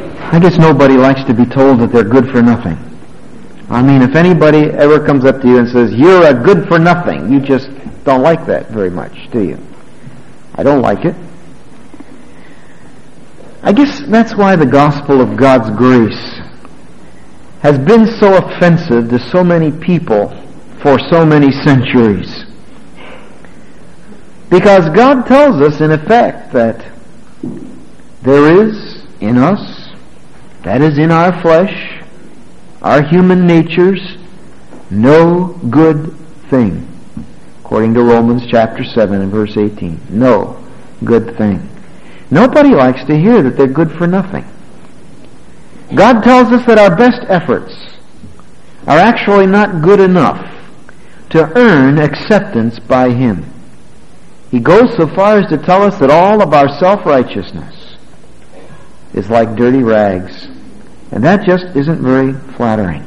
I guess nobody likes to be told that they're good for nothing. I mean, if anybody ever comes up to you and says, you're a good for nothing, you just don't like that very much, do you? I don't like it. I guess that's why the gospel of God's grace has been so offensive to so many people for so many centuries. Because God tells us, in effect, that there is in us, that is in our flesh, our human natures, no good thing. According to Romans chapter 7 and verse 18. No good thing. Nobody likes to hear that they're good for nothing. God tells us that our best efforts are actually not good enough to earn acceptance by Him. He goes so far as to tell us that all of our self-righteousness is like dirty rags. And that just isn't very flattering.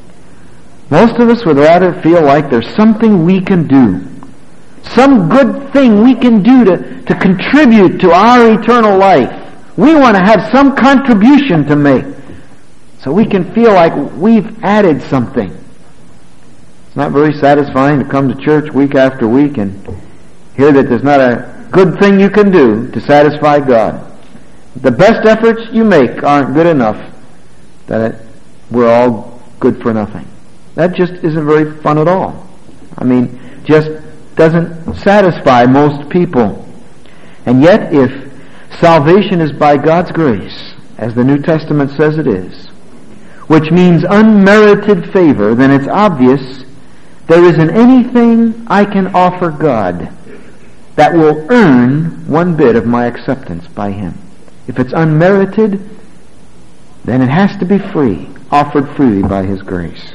Most of us would rather feel like there's something we can do, some good thing we can do to contribute to our eternal life. We want to have some contribution to make so we can feel like we've added something. It's not very satisfying to come to church week after week and hear that there's not a good thing you can do to satisfy God. The best efforts you make aren't good enough, that we're all good for nothing. That just isn't very fun at all. I mean, just doesn't satisfy most people. And yet, if salvation is by God's grace, as the New Testament says it is, which means unmerited favor, then it's obvious there isn't anything I can offer God that will earn one bit of my acceptance by Him. If it's unmerited, then it has to be free, offered freely by His grace.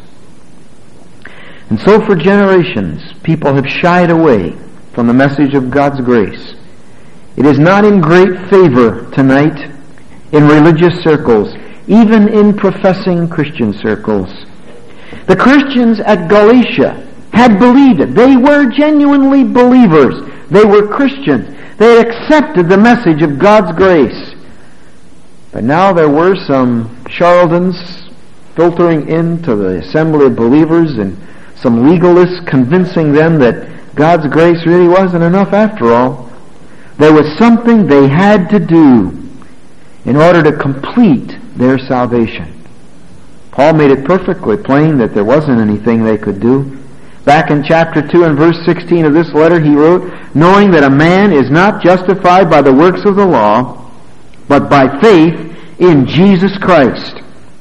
And so for generations, people have shied away from the message of God's grace. It is not in great favor tonight in religious circles, even in professing Christian circles. The Christians at Galatia had believed it. They were genuinely believers. They were Christians. They had accepted the message of God's grace. But now there were some charlatans filtering into the assembly of believers and some legalists convincing them that God's grace really wasn't enough after all. There was something they had to do in order to complete their salvation. Paul made it perfectly plain that there wasn't anything they could do. Back in chapter 2 and verse 16 of this letter he wrote, knowing that a man is not justified by the works of the law, but by faith in Jesus Christ.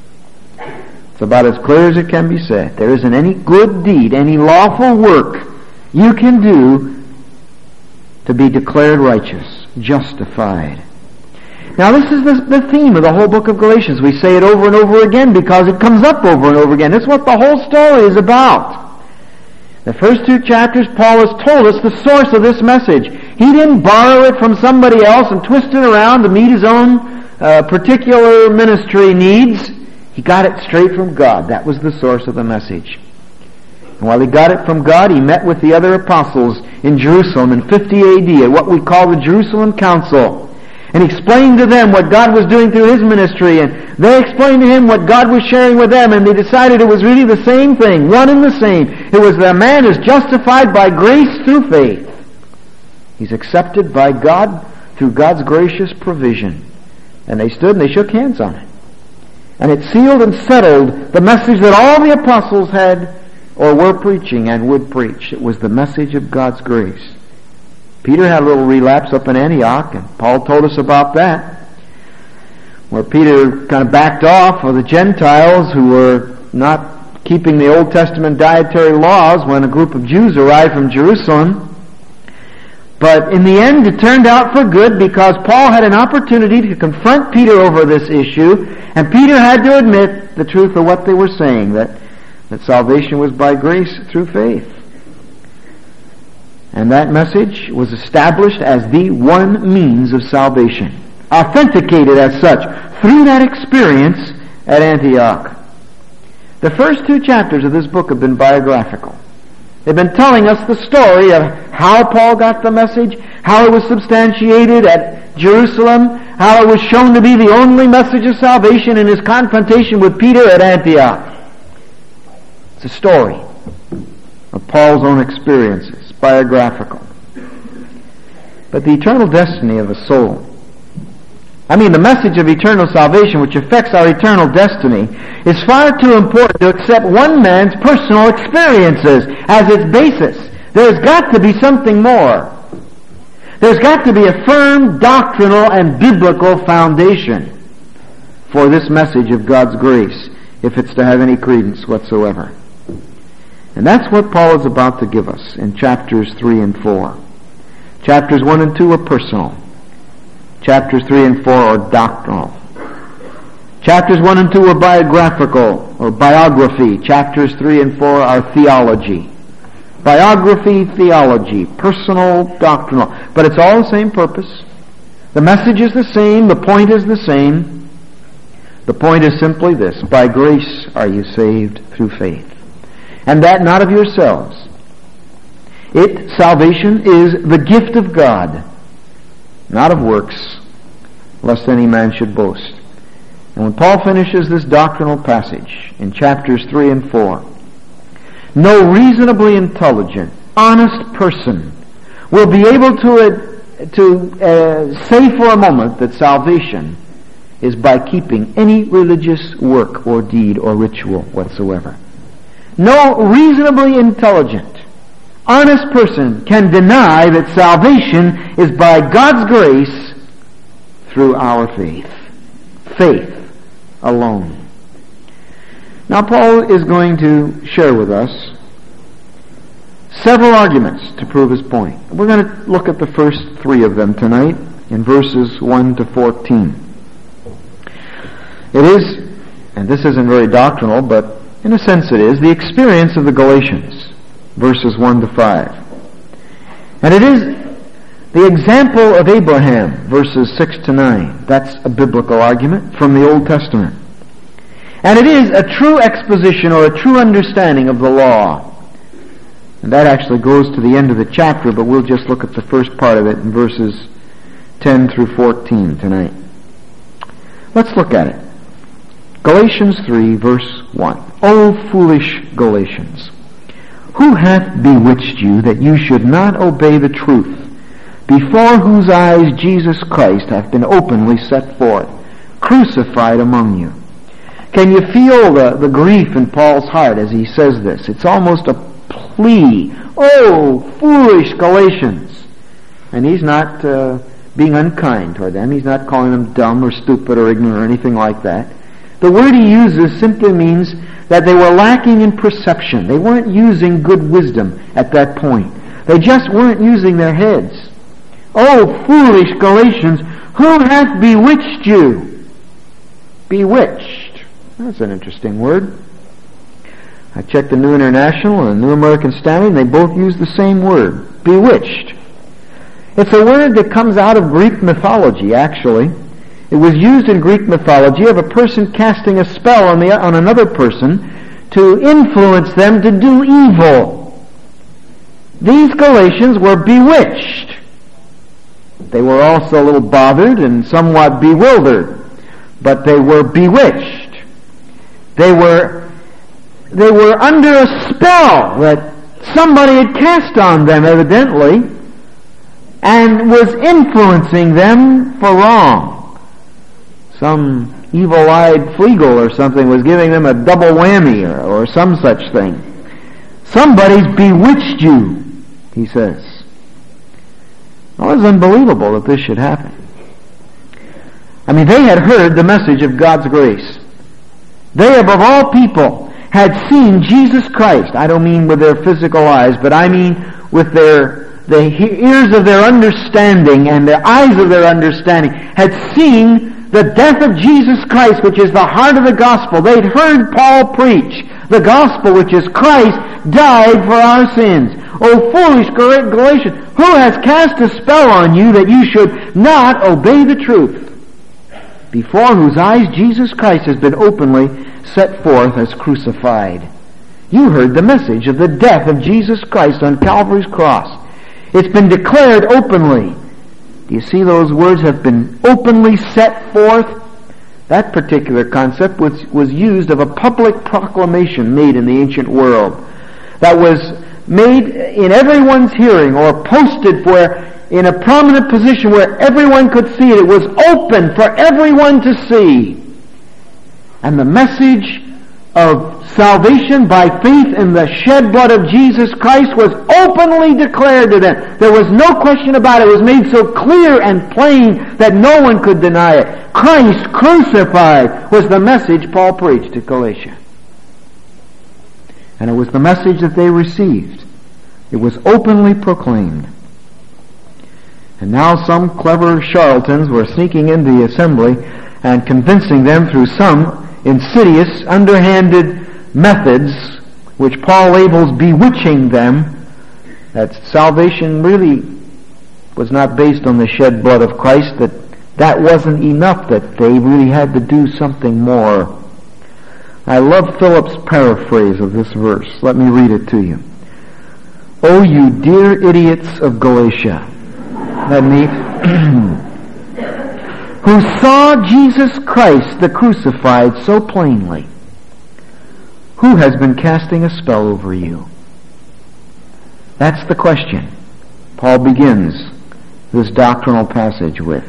It's about as clear as it can be said. There isn't any good deed, any lawful work you can do to be declared righteous, justified. Now this is the theme of the whole book of Galatians. We say it over and over again because it comes up over and over again. That's what the whole story is about. The first 2 chapters, Paul has told us the source of this message. He didn't borrow it from somebody else and twist it around to meet his own particular ministry needs. He got it straight from God. That was the source of the message. And while he got it from God, he met with the other apostles in Jerusalem in 50 A.D. at what we call the Jerusalem Council. And explained to them what God was doing through his ministry, and they explained to him what God was sharing with them, and they decided it was really the same thing, one and the same. It was that man is justified by grace through faith. He's accepted by God through God's gracious provision. And they stood and they shook hands on it. And it sealed and settled the message that all the apostles had or were preaching and would preach. It was the message of God's grace. Peter had a little relapse up in Antioch, and Paul told us about that, where Peter kind of backed off of the Gentiles who were not keeping the Old Testament dietary laws when a group of Jews arrived from Jerusalem. But in the end, it turned out for good because Paul had an opportunity to confront Peter over this issue, and Peter had to admit the truth of what they were saying, that salvation was by grace through faith. And that message was established as the one means of salvation, authenticated as such through that experience at Antioch. The first 2 chapters of this book have been biographical. They've been telling us the story of how Paul got the message, how it was substantiated at Jerusalem, how it was shown to be the only message of salvation in his confrontation with Peter at Antioch. It's a story of Paul's own experiences, biographical. But the eternal destiny of a soul, the message of eternal salvation, which affects our eternal destiny, is far too important to accept one man's personal experiences as its basis. There's got to be something more. There's got to be a firm doctrinal and biblical foundation for this message of God's grace, if it's to have any credence whatsoever. And that's what Paul is about to give us in chapters 3 and 4. Chapters 1 and 2 are personal. Chapters 3 and 4 are doctrinal. Chapters 1 and 2 are biographical, or biography. Chapters 3 and 4 are theology. Biography, theology, personal, doctrinal. But it's all the same purpose. The message is the same. The point is the same. The point is simply this: by grace are you saved through faith. And that not of yourselves. Salvation is the gift of God, not of works, lest any man should boast. And when Paul finishes this doctrinal passage in chapters 3 and 4, no reasonably intelligent, honest person will be able to say for a moment that salvation is by keeping any religious work or deed or ritual whatsoever. No reasonably intelligent, honest person can deny that salvation is by God's grace through our faith. Faith alone. Now Paul is going to share with us several arguments to prove his point. We're going to look at the first 3 of them tonight in verses 1 to 14. It is, and this isn't very doctrinal, but in a sense it is, the experience of the Galatians, verses 1 to 5. And it is the example of Abraham, verses 6 to 9. That's a biblical argument from the Old Testament. And it is a true exposition or a true understanding of the law. And that actually goes to the end of the chapter, but we'll just look at the first part of it in verses 10 through 14 tonight. Let's look at it. Galatians 3, verse 1. O foolish Galatians, who hath bewitched you that you should not obey the truth, before whose eyes Jesus Christ hath been openly set forth, crucified among you? Can you feel the grief in Paul's heart as he says this? It's almost a plea. Oh, foolish Galatians! And he's not being unkind toward them. He's not calling them dumb or stupid or ignorant or anything like that. The word he uses simply means that they were lacking in perception. They weren't using good wisdom at that point. They just weren't using their heads. Oh, foolish Galatians, who hath bewitched you? Bewitched. That's an interesting word. I checked the New International and the New American Standard, and they both use the same word, bewitched. It's a word that comes out of Greek mythology, actually. It was used in Greek mythology of a person casting a spell on another person to influence them to do evil. These Galatians were bewitched. They were also a little bothered and somewhat bewildered, but they were bewitched. They were under a spell that somebody had cast on them, evidently, and was influencing them for wrong. Some evil-eyed Flegel or something was giving them a double whammy or some such thing. Somebody's bewitched you, he says. Well, it's unbelievable that this should happen. They had heard the message of God's grace. They, above all people, had seen Jesus Christ. I don't mean with their physical eyes, but I mean with the ears of their understanding and the eyes of their understanding, had seen the death of Jesus Christ, which is the heart of the gospel. They'd heard Paul preach the gospel, which is Christ died for our sins. O foolish Galatians, who has cast a spell on you that you should not obey the truth, before whose eyes Jesus Christ has been openly set forth as crucified? You heard the message of the death of Jesus Christ on Calvary's cross. It's been declared openly. Do you see those words have been openly set forth? That particular concept was used of a public proclamation made in the ancient world that was made in everyone's hearing or posted in a prominent position where everyone could see it. It was open for everyone to see. And the message of salvation by faith in the shed blood of Jesus Christ was openly declared to them. There was no question about it. It was made so clear and plain that no one could deny it. Christ crucified was the message Paul preached to Galatia. And it was the message that they received. It was openly proclaimed. And now some clever charlatans were sneaking into the assembly and convincing them through some insidious, underhanded methods, which Paul labels bewitching them, that salvation really was not based on the shed blood of Christ, that wasn't enough, that they really had to do something more. I love Philip's paraphrase of this verse. Let me read it to you. "Oh, you dear idiots of Galatia," that means who saw Jesus Christ the crucified so plainly, who has been casting a spell over you? That's the question Paul begins this doctrinal passage with.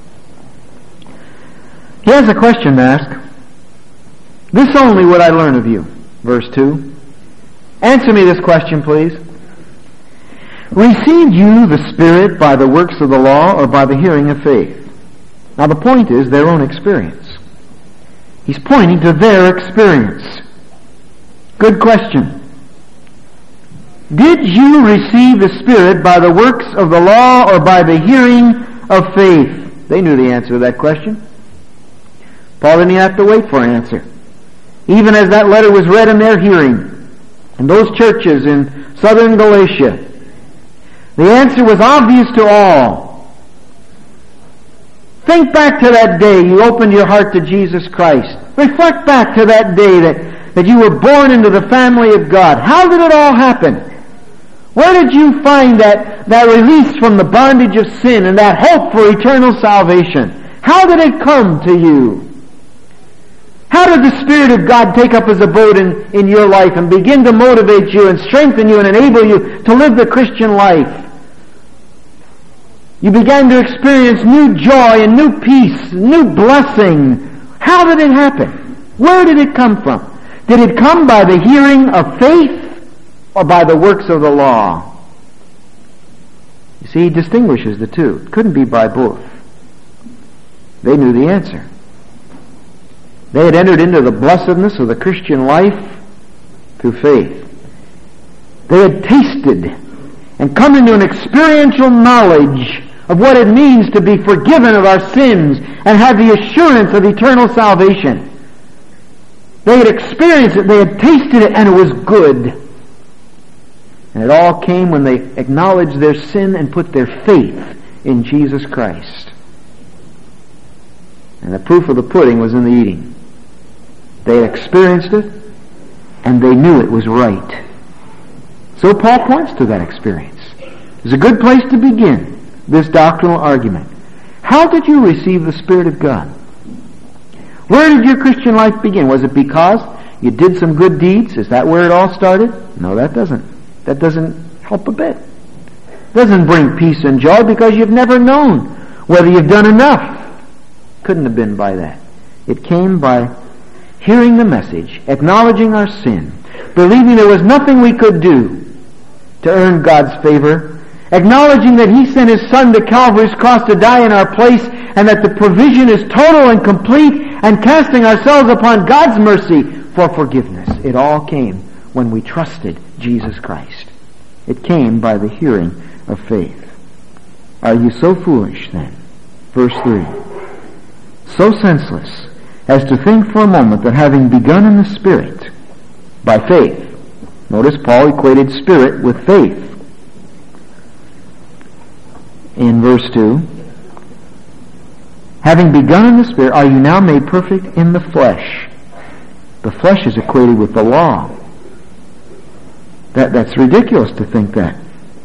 He has a question to ask. "This only would I learn of you." Verse 2. Answer me this question, please. "Received you the Spirit by the works of the law or by the hearing of faith?" Now the point is their own experience. He's pointing to their experience. Good question. Did you receive the Spirit by the works of the law or by the hearing of faith? They knew the answer to that question. Paul didn't have to wait for an answer. Even as that letter was read in their hearing, in those churches in southern Galatia, the answer was obvious to all. Think back to that day you opened your heart to Jesus Christ. Reflect back to that day that you were born into the family of God. How did it all happen? Where did you find that release from the bondage of sin and that hope for eternal salvation? How did it come to you? How did the Spirit of God take up His abode in your life and begin to motivate you and strengthen you and enable you to live the Christian life? You began to experience new joy and new peace, new blessing. How did it happen? Where did it come from? Did it come by the hearing of faith or by the works of the law? You see, he distinguishes the two. It couldn't be by both. They knew the answer. They had entered into the blessedness of the Christian life through faith. They had tasted and come into an experiential knowledge of what it means to be forgiven of our sins and have the assurance of eternal salvation. They had experienced it, they had tasted it, and it was good. And it all came when they acknowledged their sin and put their faith in Jesus Christ. And the proof of the pudding was in the eating. They had experienced it, and they knew it was right. So Paul points to that experience. It's a good place to begin this doctrinal argument. How did you receive the Spirit of God? Where did your Christian life begin? Was it because you did some good deeds? Is that where it all started? No, that doesn't. That doesn't help a bit. It doesn't bring peace and joy because you've never known whether you've done enough. Couldn't have been by that. It came by hearing the message, acknowledging our sin, believing there was nothing we could do to earn God's favor, acknowledging that He sent His Son to Calvary's cross to die in our place, and that the provision is total and complete, and casting ourselves upon God's mercy for forgiveness. It all came when we trusted Jesus Christ. It came by the hearing of faith. Are you so foolish then? Verse 3. So senseless as to think for a moment that having begun in the Spirit, by faith, notice Paul equated Spirit with faith. In verse 2, having begun in the Spirit, are you now made perfect in the flesh? The flesh is equated with the law. That's ridiculous to think that.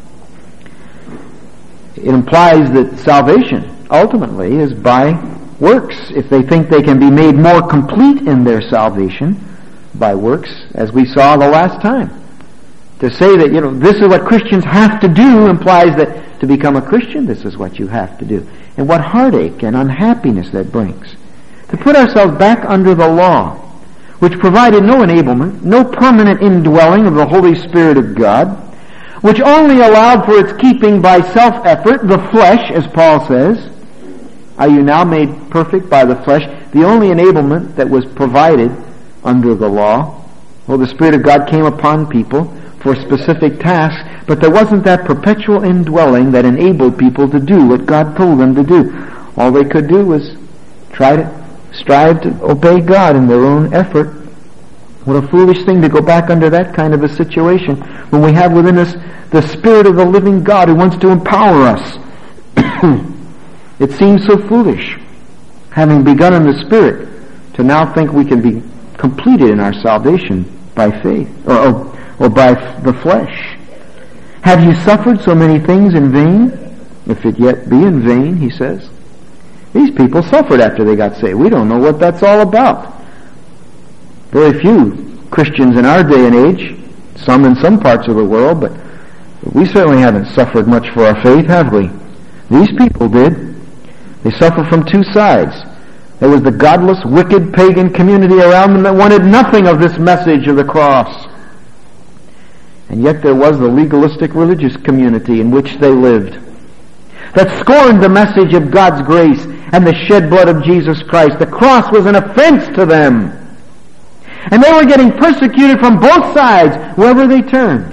It implies that salvation ultimately is by works. If they think they can be made more complete in their salvation by works, as we saw the last time. To say that, this is what Christians have to do implies that to become a Christian, this is what you have to do. And what heartache and unhappiness that brings. To put ourselves back under the law, which provided no enablement, no permanent indwelling of the Holy Spirit of God, which only allowed for its keeping by self-effort, the flesh, as Paul says. Are you now made perfect by the flesh? The only enablement that was provided under the law. Well, the Spirit of God came upon people for specific tasks, but there wasn't that perpetual indwelling that enabled people to do what God told them to do. All they could do was strive to obey God in their own effort. What a foolish thing to go back under that kind of a situation when we have within us the Spirit of the living God who wants to empower us. It seems so foolish, having begun in the Spirit, to now think we can be completed in our salvation by faith, or by the flesh. Have you suffered so many things in vain? If it yet be in vain, he says. These people suffered after they got saved. We don't know what that's all about. Very few Christians in our day and age, some in some parts of the world, but we certainly haven't suffered much for our faith, have we? These people did. They suffered from two sides. There was the godless, wicked, pagan community around them that wanted nothing of this message of the cross. And yet there was the legalistic religious community in which they lived that scorned the message of God's grace and the shed blood of Jesus Christ. The cross was an offense to them. And they were getting persecuted from both sides wherever they turned.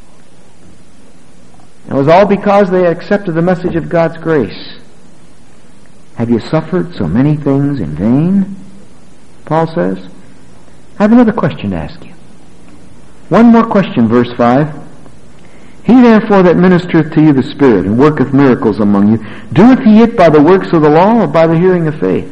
It was all because they accepted the message of God's grace. Have you suffered so many things in vain? Paul says. I have another question to ask you. One more question, verse 5. He therefore that ministereth to you the Spirit and worketh miracles among you, doeth he it by the works of the law or by the hearing of faith?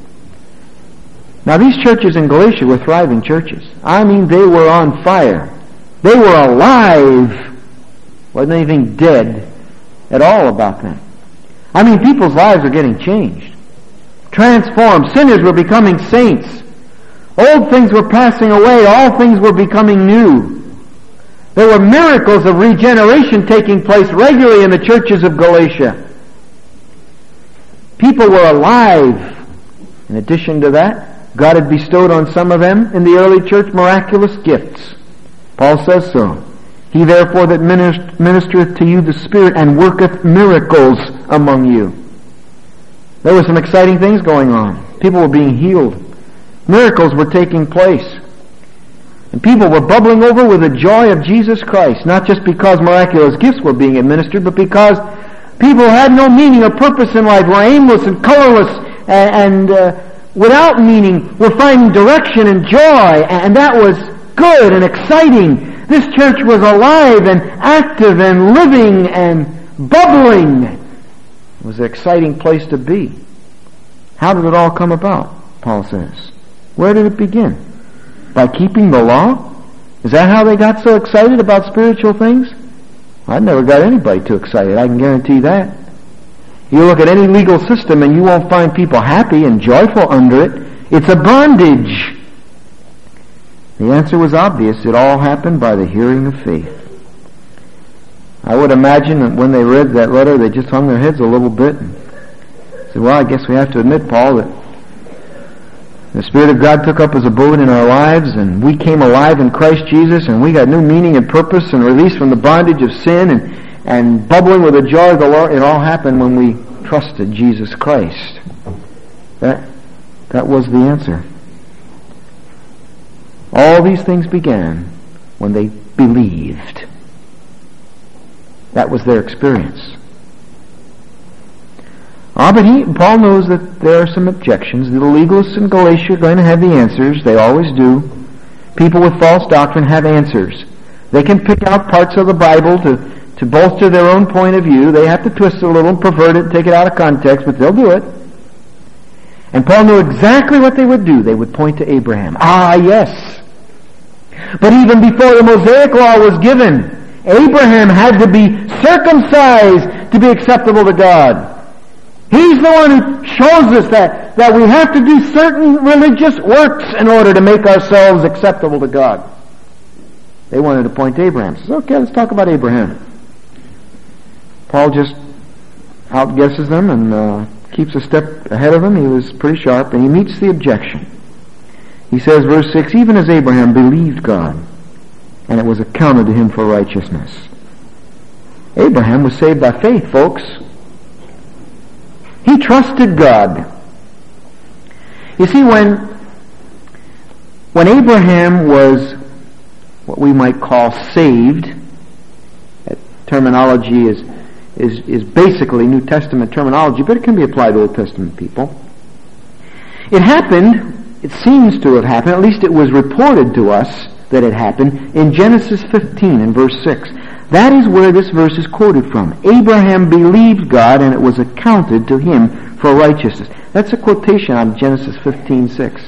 Now these churches in Galatia were thriving churches. I mean, they were on fire. They were alive. Wasn't anything dead at all about them. I mean, people's lives are getting changed, transformed. Sinners were becoming saints. Old things were passing away. All things were becoming new. There were miracles of regeneration taking place regularly in the churches of Galatia. People were alive. In addition to that, God had bestowed on some of them in the early church miraculous gifts. Paul says so. He therefore that ministereth to you the Spirit and worketh miracles among you. There were some exciting things going on. People were being healed. Miracles were taking place. And people were bubbling over with the joy of Jesus Christ, not just because miraculous gifts were being administered, but because people had no meaning or purpose in life, were aimless and colorless and without meaning, were finding direction and joy, and that was good and exciting. This church was alive and active and living and bubbling. It was an exciting place to be. How did it all come about, Paul says? Where did it begin? By keeping the law? Is that how they got so excited about spiritual things? I've never got anybody too excited, I can guarantee that. You look at any legal system and you won't find people happy and joyful under it. It's a bondage. The answer was obvious. It all happened by the hearing of faith. I would imagine that when they read that letter, they just hung their heads a little bit and said, well, I guess we have to admit, Paul, that the Spirit of God took up his abode in our lives and we came alive in Christ Jesus and we got new meaning and purpose and release from the bondage of sin and bubbling with the joy of the Lord. It all happened when we trusted Jesus Christ. That was the answer. All these things began when they believed. That was their experience. But Paul knows that there are some objections. The legalists in Galatia are going to have the answers. They always do. People with false doctrine have answers. They can pick out parts of the Bible to bolster their own point of view. They have to twist it a little and pervert it, take it out of context, but they'll do it. And Paul knew exactly what they would do. They would point to Abraham. Ah, yes. But even before the Mosaic law was given, Abraham had to be circumcised to be acceptable to God. He's the one who shows us that we have to do certain religious works in order to make ourselves acceptable to God. They wanted to point to Abraham. Says, okay, let's talk about Abraham. Paul just outguesses them and keeps a step ahead of them. He was pretty sharp, and he meets the objection. He says, verse 6, even as Abraham believed God, and it was accounted to him for righteousness. Abraham was saved by faith, folks. He trusted God. You see, when Abraham was what we might call saved, that terminology is basically New Testament terminology, but it can be applied to Old Testament people. It happened, it seems to have happened, at least it was reported to us that it happened, in Genesis 15 and verse 6. That is where this verse is quoted from. Abraham believed God, and it was accounted to him for righteousness. That's a quotation out of Genesis 15:6.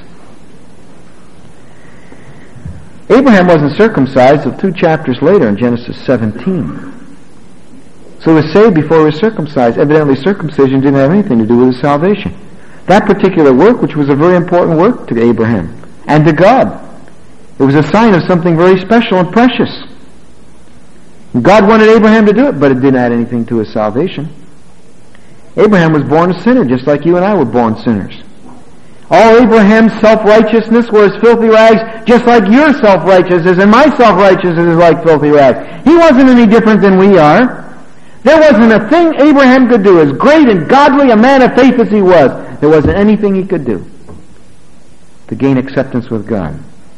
Abraham wasn't circumcised until 2 chapters later in Genesis 17. So he was saved before he was circumcised. Evidently circumcision didn't have anything to do with his salvation. That particular work, which was a very important work to Abraham and to God, it was a sign of something very special and precious. God wanted Abraham to do it, but it didn't add anything to his salvation. Abraham was born a sinner, just like you and I were born sinners. All Abraham's self-righteousness was filthy rags, just like your self-righteousness and my self-righteousness is like filthy rags. He wasn't any different than we are. There wasn't a thing Abraham could do, as great and godly a man of faith as he was. There wasn't anything he could do to gain acceptance with God.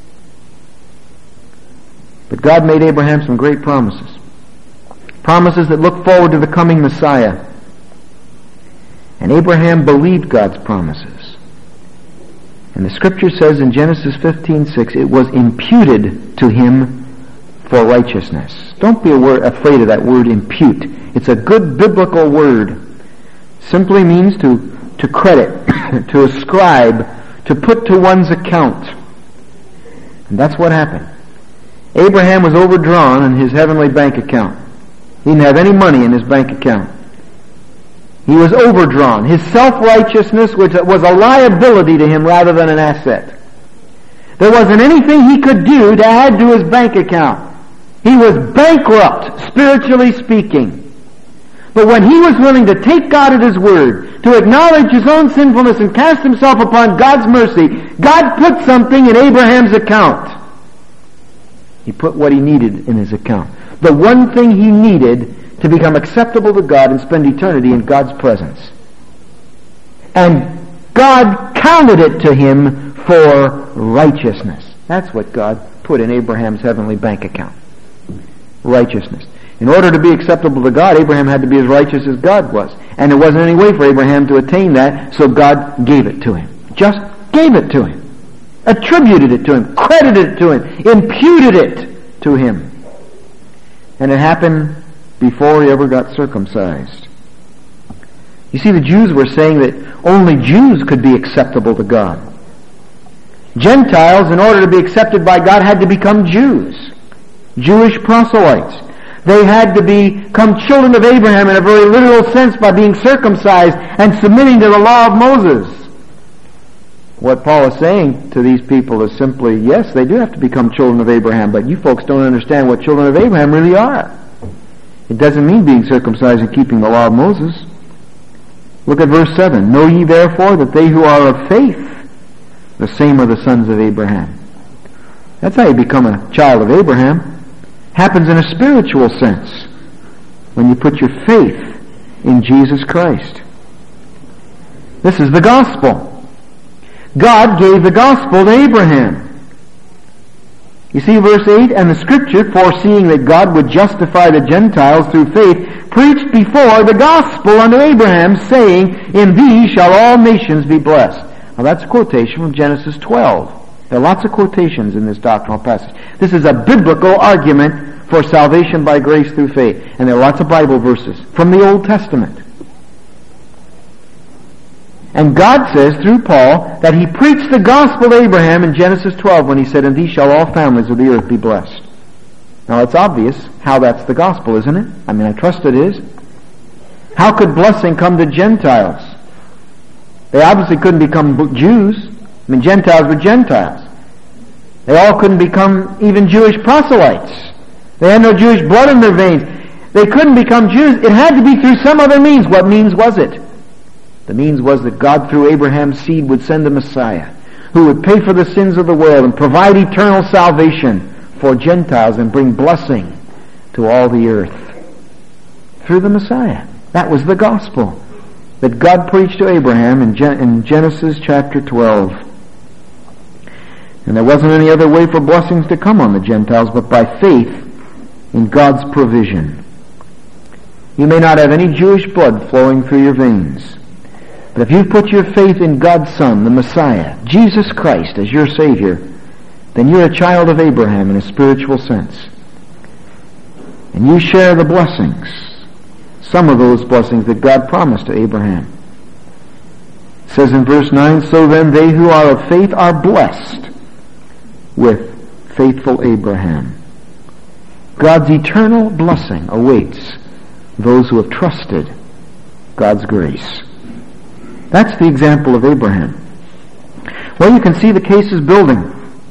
But God made Abraham some great promises. Promises that look forward to the coming Messiah. And Abraham believed God's promises. And the scripture says in Genesis 15:6, it was imputed to him for righteousness. Don't be afraid of that word impute. It's a good biblical word. Simply means to credit, to ascribe, to put to one's account. And that's what happened. Abraham was overdrawn in his heavenly bank account. He didn't have any money in his bank account. He was overdrawn. His self-righteousness was a liability to him rather than an asset. There wasn't anything he could do to add to his bank account. He was bankrupt, spiritually speaking. But when he was willing to take God at his word, to acknowledge his own sinfulness and cast himself upon God's mercy, God put something in Abraham's account. He put what he needed in his account. The one thing he needed to become acceptable to God and spend eternity in God's presence. And God counted it to him for righteousness. That's what God put in Abraham's heavenly bank account. Righteousness. In order to be acceptable to God, Abraham had to be as righteous as God was. And there wasn't any way for Abraham to attain that, so God gave it to him. Just gave it to him. Attributed it to him. Credited it to him. Imputed it to him. And it happened before he ever got circumcised. You see, the Jews were saying that only Jews could be acceptable to God. Gentiles, in order to be accepted by God, had to become Jews. Jewish proselytes. They had to become children of Abraham in a very literal sense by being circumcised and submitting to the law of Moses. What Paul is saying to these people is simply, yes, they do have to become children of Abraham, but you folks don't understand what children of Abraham really are. It doesn't mean being circumcised and keeping the law of Moses. Look at verse 7. Know ye therefore that they who are of faith, the same are the sons of Abraham. That's how you become a child of Abraham. Happens in a spiritual sense when you put your faith in Jesus Christ. This is the gospel. God gave the gospel to Abraham. You see verse 8, and the scripture, foreseeing that God would justify the Gentiles through faith, preached before the gospel unto Abraham, saying, in thee shall all nations be blessed. Now that's a quotation from Genesis 12. There are lots of quotations in this doctrinal passage. This is a biblical argument for salvation by grace through faith. And there are lots of Bible verses from the Old Testament. And God says through Paul that he preached the gospel to Abraham in Genesis 12 when he said, "In thee shall all families of the earth be blessed." Now it's obvious how that's the gospel, isn't it? I mean, I trust it is. How could blessing come to Gentiles? They obviously couldn't become Jews. I mean, Gentiles were Gentiles. They all couldn't become even Jewish proselytes. They had no Jewish blood in their veins. They couldn't become Jews. It had to be through some other means. What means was it? The means was that God through Abraham's seed would send a Messiah who would pay for the sins of the world and provide eternal salvation for Gentiles and bring blessing to all the earth. Through the Messiah. That was the gospel that God preached to Abraham in Genesis chapter 12. And there wasn't any other way for blessings to come on the Gentiles but by faith in God's provision. You may not have any Jewish blood flowing through your veins, but if you put your faith in God's Son, the Messiah, Jesus Christ, as your Savior, then you're a child of Abraham in a spiritual sense. And you share the blessings, some of those blessings that God promised to Abraham. It says in verse 9, "So then they who are of faith are blessed with faithful Abraham." God's eternal blessing awaits those who have trusted God's grace. That's the example of Abraham. Well, you can see the case is building.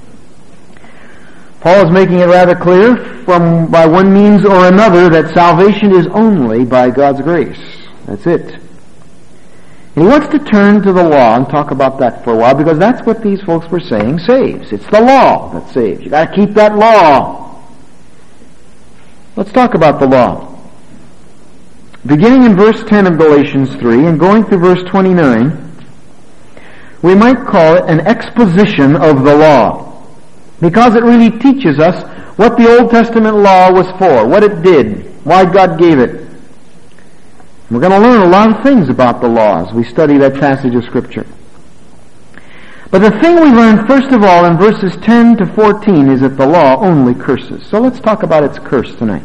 Paul is making it rather clear by one means or another that salvation is only by God's grace. That's it. And he wants to turn to the law and talk about that for a while because that's what these folks were saying saves. It's the law that saves. You got to keep that law. Let's talk about the law. Beginning in verse 10 of Galatians 3 and going through verse 29, we might call it an exposition of the law because it really teaches us what the Old Testament law was for, what it did, why God gave it. We're going to learn a lot of things about the law as we study that passage of Scripture. But the thing we learn first of all in verses 10 to 14 is that the law only curses. So let's talk about its curse tonight.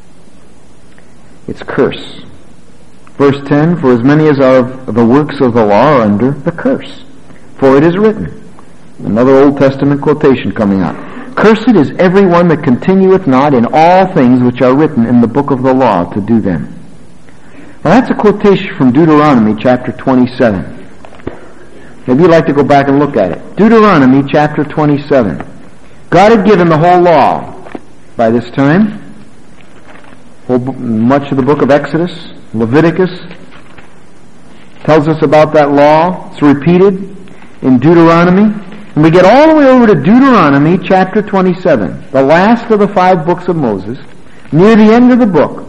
Its curse. Verse 10, "For as many as are of the works of the law are under the curse. For it is written." Another Old Testament quotation coming out. "Cursed is every one that continueth not in all things which are written in the book of the law to do them." Now that's a quotation from Deuteronomy chapter 27. Maybe you'd like to go back and look at it. Deuteronomy chapter 27. God had given the whole law by this time. Much of the book of Exodus, Leviticus, tells us about that law. It's repeated in Deuteronomy. And we get all the way over to Deuteronomy chapter 27, the last of the 5 books of Moses, near the end of the book.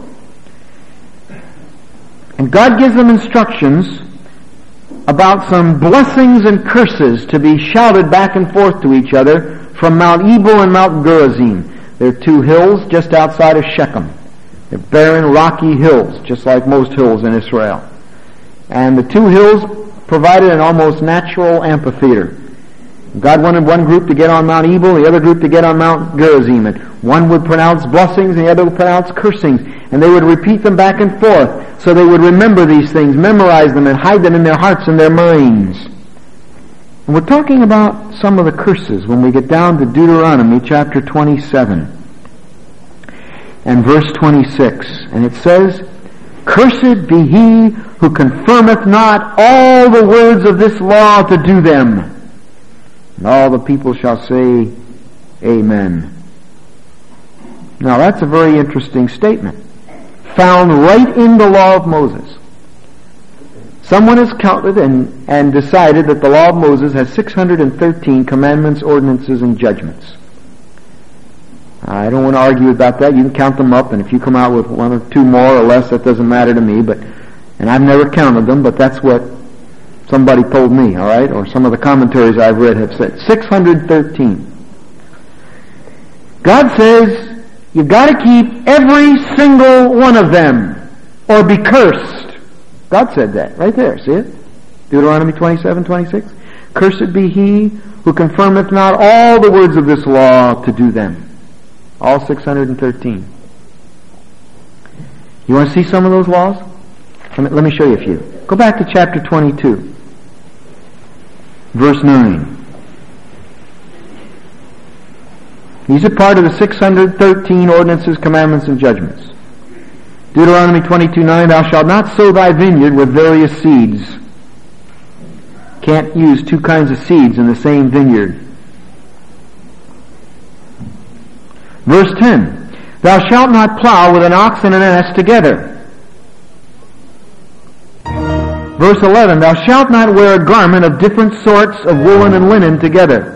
And God gives them instructions about some blessings and curses to be shouted back and forth to each other from Mount Ebal and Mount Gerizim. They're 2 hills just outside of Shechem. They're barren, rocky hills, just like most hills in Israel. And the 2 hills provided an almost natural amphitheater. God wanted one group to get on Mount Ebal, the other group to get on Mount Gerizim. And one would pronounce blessings and the other would pronounce cursings. And they would repeat them back and forth so they would remember these things, memorize them, and hide them in their hearts and their minds. And we're talking about some of the curses when we get down to Deuteronomy chapter 27 and verse 26. And it says, "Cursed be he who confirmeth not all the words of this law to do them." And all the people shall say, Amen. Now that's a very interesting statement, found right in the law of Moses. Someone has counted and decided that the law of Moses has 613 commandments, ordinances, and judgments. I don't want to argue about that. You can count them up, and if you come out with 1 or 2 more or less, that doesn't matter to me. And I've never counted them, but that's what somebody told me, all right? Or some of the commentaries I've read have said. 613. God says, you've got to keep every single one of them, or be cursed. God said that, right there, see it? Deuteronomy 27:26. "Cursed be he who confirmeth not all the words of this law to do them." All 613. You want to see some of those laws? Let me show you a few. Go back to chapter 22. verse 9. These are part of the 613 ordinances, commandments, and judgments. Deuteronomy 22:9, thou shalt not sow thy vineyard with various seeds. Can't use two kinds of seeds in the same vineyard. Verse 10, thou shalt not plow with an ox and an ass together. Verse 11, thou shalt not wear a garment of different sorts of woolen and linen together.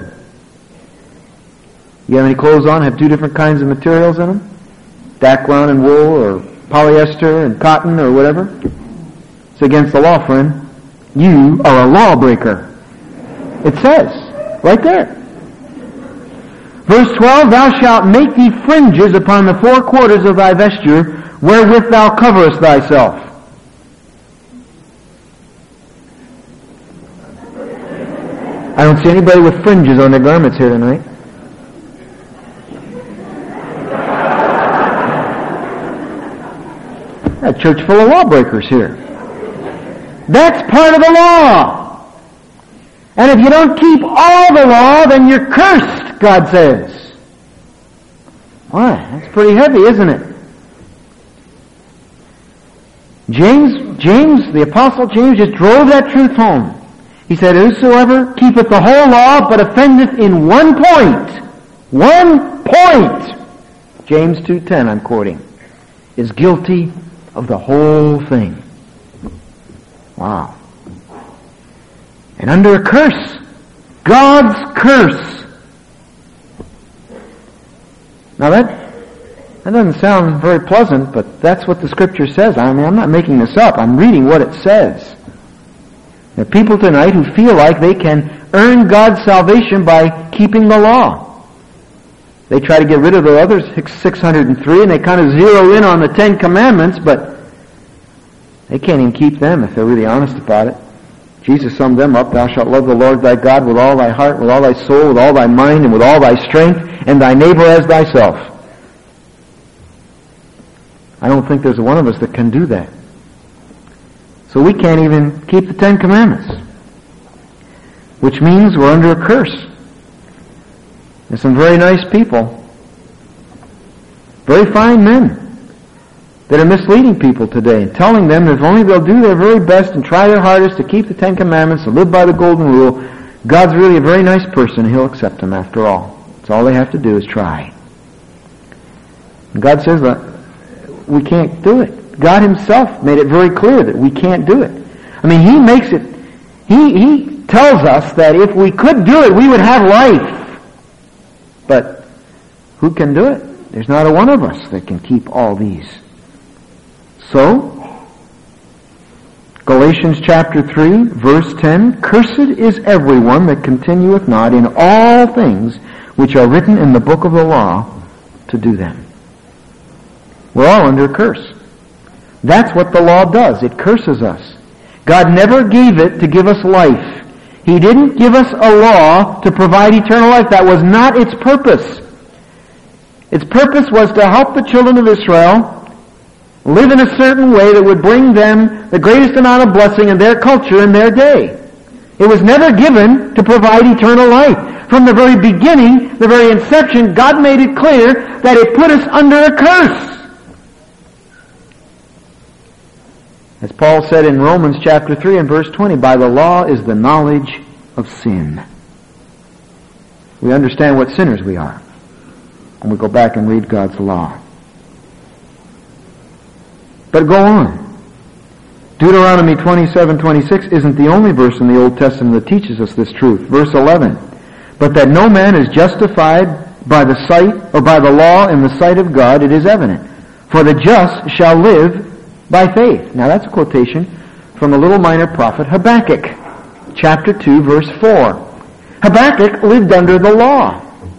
You have any clothes on, have two different kinds of materials in them? Dacron and wool, or polyester and cotton, or whatever? It's against the law, friend. You are a lawbreaker. It says, right there. Verse 12, thou shalt make thee fringes upon the four quarters of thy vesture, wherewith thou coverest thyself. I don't see anybody with fringes on their garments here tonight. A church full of lawbreakers here. That's part of the law. And if you don't keep all the law, then you're cursed, God says. Why? That's pretty heavy, isn't it? James, the Apostle James, just drove that truth home. He said, whosoever keepeth the whole law, but offendeth in one point, James 2:10, I'm quoting, is guilty of the whole thing. Wow. And under a curse, God's curse. Now that doesn't sound very pleasant, but that's what the Scripture says. I mean, I'm not making this up. I'm reading what it says. There are people tonight who feel like they can earn God's salvation by keeping the law. They try to get rid of the other 603 and they kind of zero in on the 10 Commandments, but they can't even keep them if they're really honest about it. Jesus summed them up, thou shalt love the Lord thy God with all thy heart, with all thy soul, with all thy mind, and with all thy strength, and thy neighbor as thyself. I don't think there's one of us that can do that. So we can't even keep the 10 Commandments, which means we're under a curse. There's some very nice people, very fine men, that are misleading people today and telling them that if only they'll do their very best and try their hardest to keep the 10 Commandments and live by the golden rule, God's really a very nice person and He'll accept them after all. That's all they have to do is try. And God says that we can't do it. God Himself made it very clear that we can't do it. I mean, He makes it, He tells us that if we could do it, we would have life. But who can do it? There's not a one of us that can keep all these. So, Galatians chapter 3, verse 10, cursed is everyone that continueth not in all things which are written in the book of the law to do them. We're all under a curse. That's what the law does. It curses us. God never gave it to give us life. He didn't give us a law to provide eternal life. That was not its purpose. Its purpose was to help the children of Israel live in a certain way that would bring them the greatest amount of blessing in their culture in their day. It was never given to provide eternal life. From the very beginning, the very inception, God made it clear that it put us under a curse. As Paul said in Romans chapter 3 and verse 20, by the law is the knowledge of sin. We understand what sinners we are when we go back and read God's law. But go on. Deuteronomy 27:26 isn't the only verse in the Old Testament that teaches us this truth. Verse 11, but that no man is justified by the sight or by the law in the sight of God, it is evident. For the just shall live by faith. Now that's a quotation from the little minor prophet Habakkuk, chapter 2, verse 4. Habakkuk lived under the law.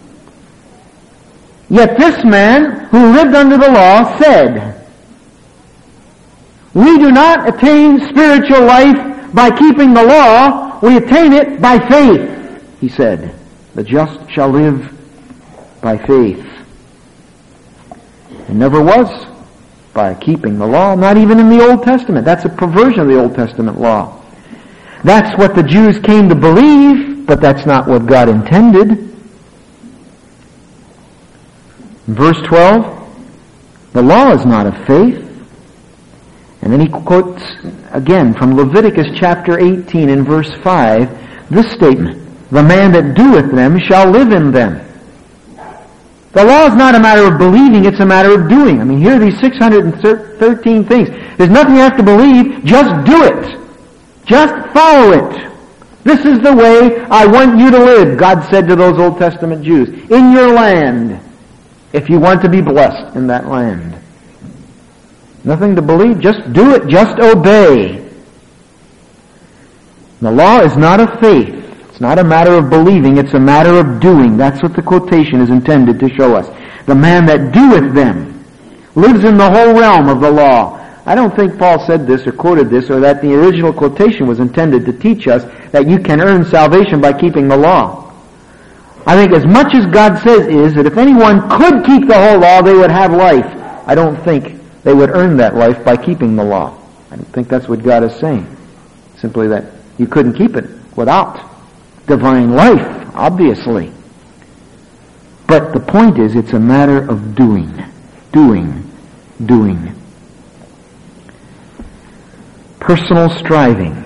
Yet this man who lived under the law said, we do not attain spiritual life by keeping the law, we attain it by faith. He said, the just shall live by faith. It never was by keeping the law, not even in the Old Testament. That's a perversion of the Old Testament law. That's what the Jews came to believe. but that's not what God intended. In verse 12, the law is not of faith. And then he quotes again from Leviticus chapter 18 in verse 5, this statement, the man that doeth them shall live in them. The law is not a matter of believing, it's a matter of doing. I mean, here are these 613 things. There's nothing you have to believe, just do it. Just follow it. This is the way I want you to live, God said to those Old Testament Jews, in your land, if you want to be blessed in that land. Nothing to believe, just do it, just obey. The law is not of faith. It's not a matter of believing, it's a matter of doing. That's what the quotation is intended to show us. The man that doeth them lives in the whole realm of the law. I don't think Paul said this or quoted this or that the original quotation was intended to teach us that you can earn salvation by keeping the law. I think as much as God says is that if anyone could keep the whole law, they would have life. I don't think they would earn that life by keeping the law. I don't think that's what God is saying. Simply that you couldn't keep it without divine life, obviously. But the point is, it's a matter of doing. Personal striving.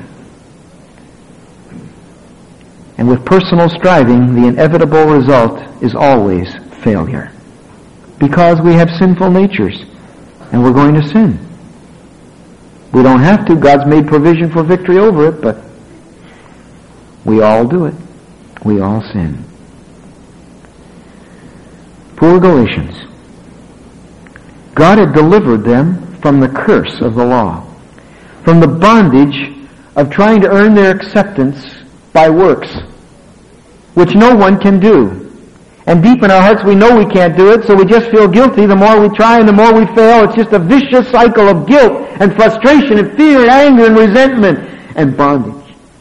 And with personal striving, the inevitable result is always failure. Because we have sinful natures, and we're going to sin. We don't have to. God's made provision for victory over it, but we all do it. We all sin. Poor Galatians. God had delivered them from the curse of the law, from the bondage of trying to earn their acceptance by works, which no one can do. And deep in our hearts we know we can't do it, so we just feel guilty. The more we try and the more we fail, it's just a vicious cycle of guilt and frustration and fear and anger and resentment and bondage.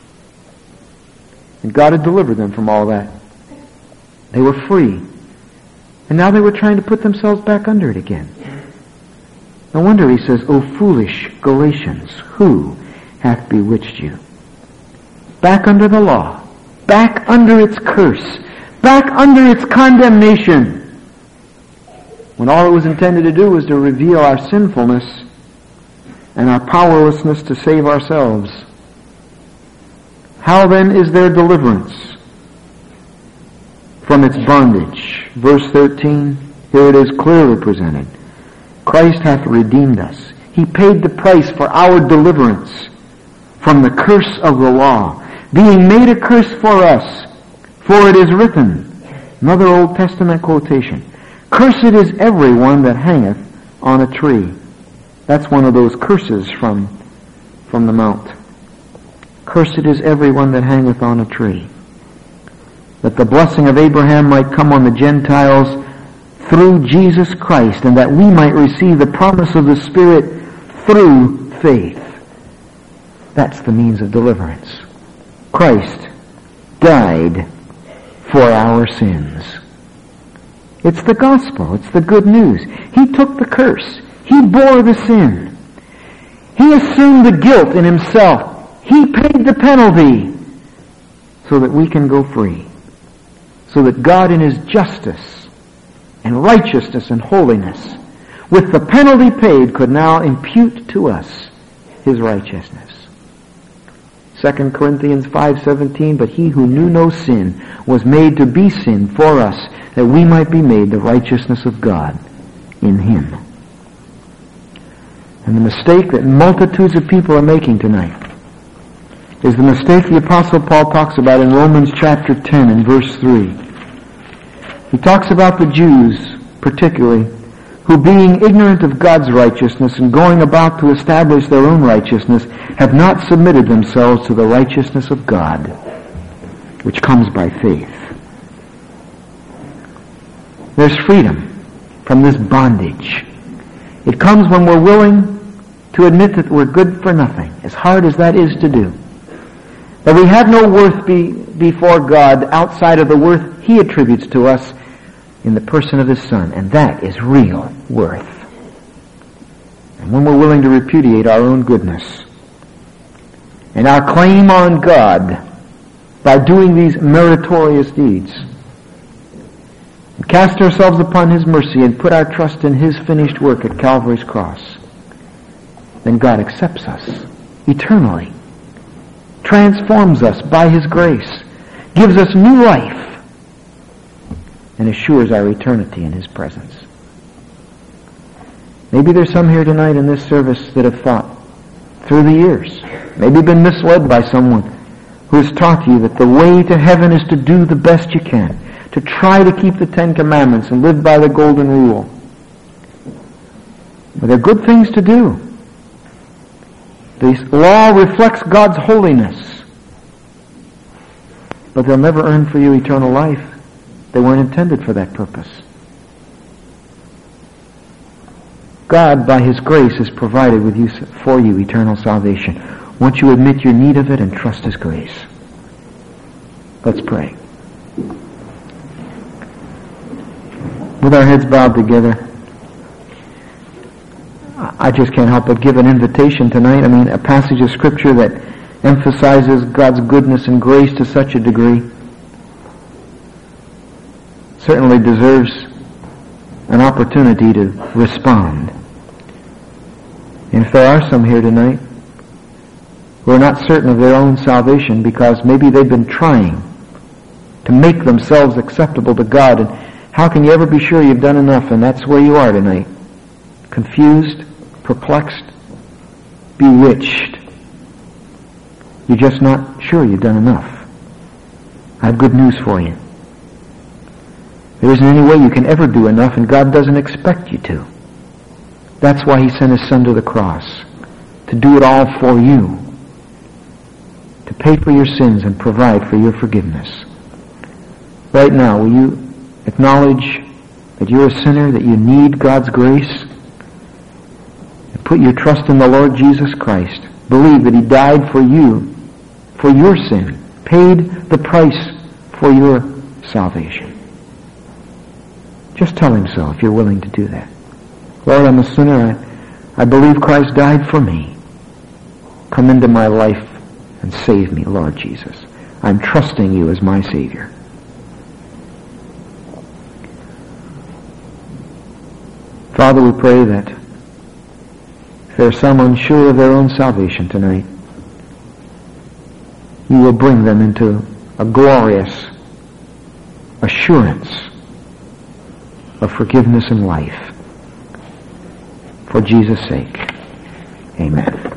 And God had delivered them from all that. They were free. And now they were trying to put themselves back under it again. No wonder he says, O foolish Galatians, who hath bewitched you? Back under the law. Back under its curse. Back under its condemnation. When all it was intended to do was to reveal our sinfulness and our powerlessness to save ourselves. How then is there deliverance from its bondage? Verse 13, here it is clearly presented. Christ hath redeemed us. He paid the price for our deliverance from the curse of the law, being made a curse for us. For it is written, another Old Testament quotation, Cursed is everyone that hangeth on a tree. That's one of those curses from the mount. Cursed is everyone that hangeth on a tree. That the blessing of Abraham might come on the Gentiles through Jesus Christ, and that we might receive the promise of the Spirit through faith. That's the means of deliverance. Christ died for our sins. It's the gospel. It's the good news. He took the curse. He bore the sin. He assumed the guilt in himself. He paid the penalty so that we can go free. So that God in his justice and righteousness and holiness, with the penalty paid, could now impute to us his righteousness. 2 Corinthians 5:17, but he who knew no sin was made to be sin for us, that we might be made the righteousness of God in him. And the mistake that multitudes of people are making tonight is the mistake the Apostle Paul talks about in Romans chapter 10 and verse 3. He talks about the Jews, particularly, who being ignorant of God's righteousness and going about to establish their own righteousness, have not submitted themselves to the righteousness of God, which comes by faith. There's freedom from this bondage. It comes when we're willing to admit that we're good for nothing, as hard as that is to do. That we have no worth before God outside of the worth he attributes to us in the person of his Son, and that is real worth. And when we're willing to repudiate our own goodness and our claim on God by doing these meritorious deeds, cast ourselves upon His mercy and put our trust in His finished work at Calvary's cross, then God accepts us eternally, transforms us by His grace, gives us new life, and assures our eternity in His presence. Maybe there's some here tonight in this service that have thought through the years, maybe been misled by someone who has taught you that the way to heaven is to do the best you can, to try to keep the Ten Commandments and live by the Golden Rule. But they're good things to do. This law reflects God's holiness. But they'll never earn for you eternal life. They weren't intended for that purpose. God, by His grace, has provided for you eternal salvation. Once you admit your need of it and trust His grace. Let's pray. With our heads bowed together, I just can't help but give an invitation tonight. I mean, a passage of Scripture that emphasizes God's goodness and grace to such a degree certainly deserves an opportunity to respond. And if there are some here tonight who are not certain of their own salvation because maybe they've been trying to make themselves acceptable to God, and how can you ever be sure you've done enough? And that's where you are tonight. Confused, perplexed, bewitched. You're just not sure you've done enough. I have good news for you. There isn't any way you can ever do enough, and God doesn't expect you to. That's why He sent His Son to the cross, to do it all for you, to pay for your sins and provide for your forgiveness. Right now, will you acknowledge that you're a sinner, that you need God's grace, and put your trust in the Lord Jesus Christ. Believe that He died for you, for your sin, paid the price for your salvation. Just tell Him so if you're willing to do that. Lord, I'm a sinner. I believe Christ died for me. Come into my life and save me, Lord Jesus. I'm trusting You as my Savior. Father, we pray that if there are some unsure of their own salvation tonight, You will bring them into a glorious assurance of forgiveness and life. For Jesus' sake, amen.